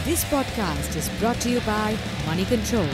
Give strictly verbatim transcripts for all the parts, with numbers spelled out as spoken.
This podcast is brought to you by Money Control.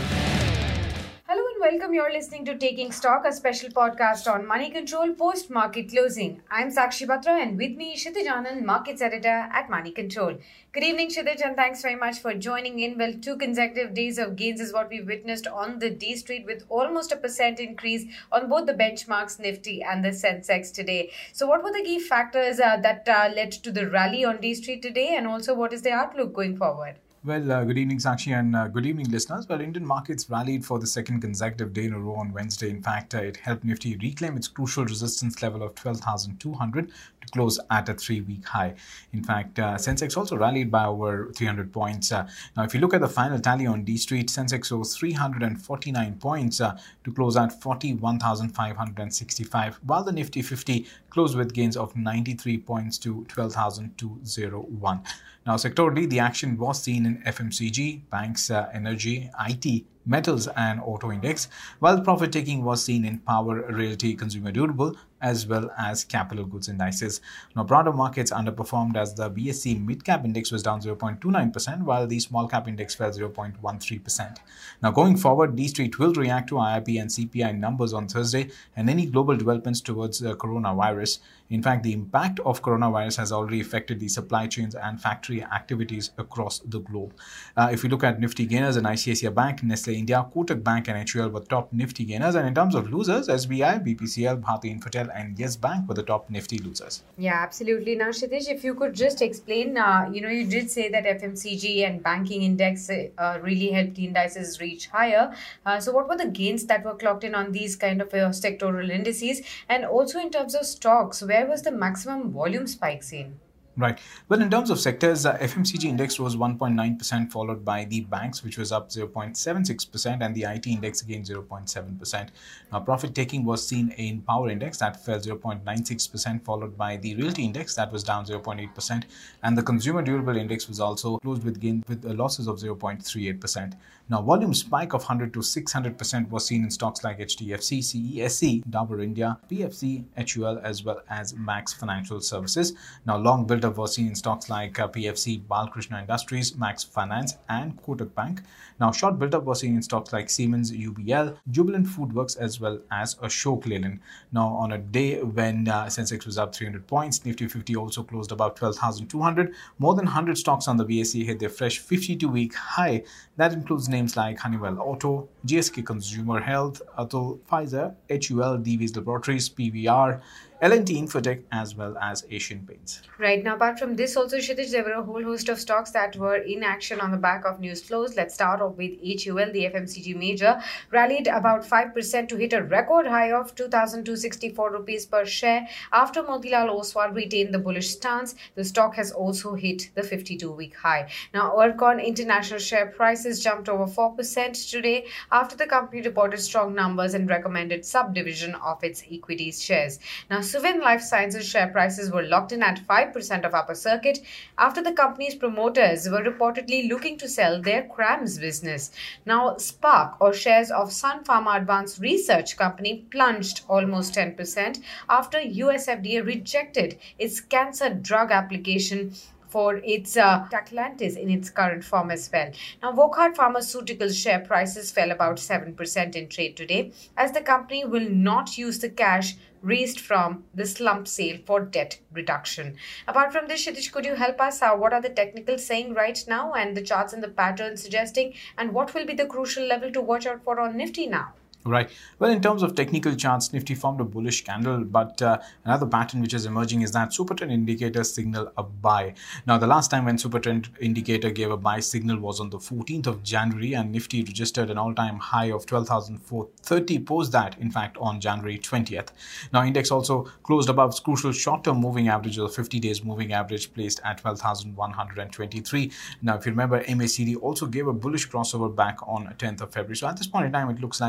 Hello and welcome. You're listening to Taking Stock, a special podcast on money control post-market closing. I'm Sakshi Batra and with me Kshitij Anand, Markets Editor at Money Control. Good evening, Kshitij, and thanks very much for joining in. Well, two consecutive days of gains is what we've witnessed on the D Street with almost a percent increase on both the benchmarks Nifty and the Sensex today. So what were the key factors uh, that uh, led to the rally on D Street today, and also what is the outlook going forward? Well, uh, good evening, Sakshi, and uh, good evening, listeners. Well, Indian markets rallied for the second consecutive day in a row on Wednesday. In fact, uh, it helped Nifty reclaim its crucial resistance level of twelve thousand two hundred to close at a three-week high. In fact, uh, Sensex also rallied by over three hundred points. Uh, now, if you look at the final tally on D Street, Sensex rose three hundred forty-nine points uh, to close at forty-one thousand five hundred sixty-five, while the Nifty fifty closed with gains of ninety-three points to twelve thousand two hundred one. Now, sectorally, the action was seen in F M C G, banks, uh, energy, I T, metals and auto index, while profit taking was seen in power, realty, consumer durable, as well as capital goods indices. Now, broader markets underperformed as the B S C mid-cap index was down zero point two nine percent, while the small-cap index fell zero point one three percent. Now, going forward, D Street will react to I I P and C P I numbers on Thursday and any global developments towards the coronavirus. In fact, the impact of coronavirus has already affected the supply chains and factory activities across the globe. Uh, if we look at Nifty gainers, and I C I C I Bank, Nestle India, Kotak Bank and H U L were top Nifty gainers. And in terms of losers, S B I, B P C L, Bharti Infratel and Yes Bank were the top Nifty losers. Yeah, absolutely. Now, Kshitij, if you could just explain, uh, you know, you did say that F M C G and banking index uh, really helped the indices reach higher. Uh, so what were the gains that were clocked in on these kind of uh, sectoral indices? And also in terms of stocks, where was the maximum volume spike seen? Right. Well, in terms of sectors, uh, F M C G index rose one point nine percent, followed by the banks, which was up zero point seven six percent, and the I T index gained zero point seven percent. Now, profit taking was seen in power index that fell zero point nine six percent, followed by the realty index that was down zero point eight percent, and the consumer durable index was also closed with gain with uh, losses of zero point three eight percent. Now, volume spike of one hundred to six hundred percent was seen in stocks like H D F C, C E S C, Dabur India, P F C, H U L, as well as Max Financial Services. Now, long build-up was seen in stocks like uh, P F C, Balkrishna Industries, Max Finance, and Kotak Bank. Now, short build-up was seen in stocks like Siemens, U B L, Jubilant Foodworks, as well as Ashok Leyland. Now, on a day when uh, Sensex was up three hundred points, Nifty fifty also closed above twelve thousand two hundred. More than one hundred stocks on the B S E hit their fresh fifty-two-week high. That includes names like Honeywell Auto, G S K Consumer Health, Atul, Pfizer, H U L, Divi's Laboratories, P V R, L and T Infotech, as well as Asian Paints. Right. Now, apart from this also, Kshitij, there were a whole host of stocks that were in action on the back of news flows. Let's start off with H U L, the F M C G major, rallied about five percent to hit a record high of two thousand two hundred sixty-four rupees per share. After Motilal Oswal retained the bullish stance, the stock has also hit the fifty-two-week high. Now, Ircon International share prices jumped over four percent today after the company reported strong numbers and recommended subdivision of its equities shares. Now, Suven Life Sciences share prices were locked in at five percent of upper circuit after the company's promoters were reportedly looking to sell their CRAMS business. Now, Spark, or shares of Sun Pharma Advanced Research Company, plunged almost ten percent after U S F D A rejected its cancer drug application for its uh, Taclantis in its current form as well. Now, Wockhardt Pharmaceuticals share prices fell about seven percent in trade today as the company will not use the cash raised from the slump sale for debt reduction. Apart from this, Kshitij, could you help us? Uh, what are the technicals saying right now and the charts and the patterns suggesting, and what will be the crucial level to watch out for on Nifty now? Right. Well, in terms of technical charts, Nifty formed a bullish candle, but uh, another pattern which is emerging is that super trend indicators signal a buy. Now, the last time when super trend indicator gave a buy signal was on the fourteenth of January, and Nifty registered an all-time high of twelve thousand four hundred thirty post that, in fact, on January twentieth. Now, index also closed above its crucial short-term moving average, or fifty days moving average, placed at twelve thousand one hundred twenty-three. Now, if you remember, M A C D also gave a bullish crossover back on tenth of February. So at this point in time, it looks like uh,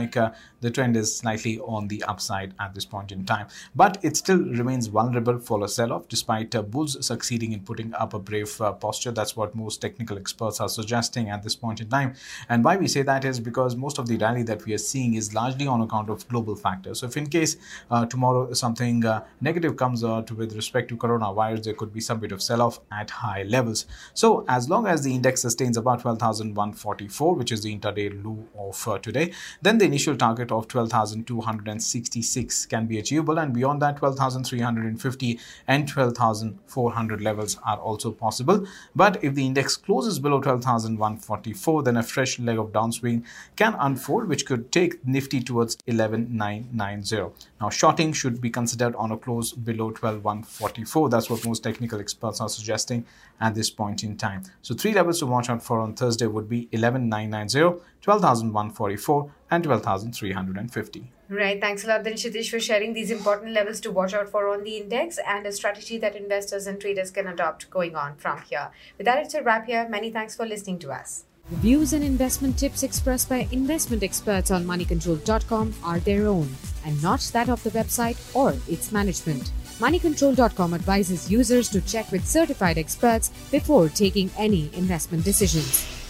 the trend is slightly on the upside at this point in time. But it still remains vulnerable for a sell-off despite uh, bulls succeeding in putting up a brave uh, posture. That's what most technical experts are suggesting at this point in time. And why we say that is because most of the rally that we are seeing is largely on account of global factors. So if in case uh, tomorrow something uh, negative comes out with respect to coronavirus, there could be some bit of sell-off at high levels. So as long as the index sustains about twelve thousand one hundred forty-four, which is the intraday low of uh, today, then the initial target of twelve thousand two hundred sixty-six can be achievable, and beyond that twelve thousand three hundred fifty and twelve thousand four hundred levels are also possible. But if the index closes below twelve thousand one hundred forty-four, then a fresh leg of downswing can unfold, which could take Nifty towards eleven thousand nine hundred ninety. Now shorting should be considered on a close below twelve thousand one hundred forty-four. That's what most technical experts are suggesting at this point in time. So three levels to watch out for on Thursday would be eleven thousand nine hundred ninety, twelve thousand one hundred forty-four and twelve thousand three hundred fifty. Right. Thanks a lot then, Kshitij, for sharing these important levels to watch out for on the index and a strategy that investors and traders can adopt going on from here. With that, it's a wrap here. Many thanks for listening to us. The views and investment tips expressed by investment experts on money control dot com are their own and not that of the website or its management. money control dot com advises users to check with certified experts before taking any investment decisions.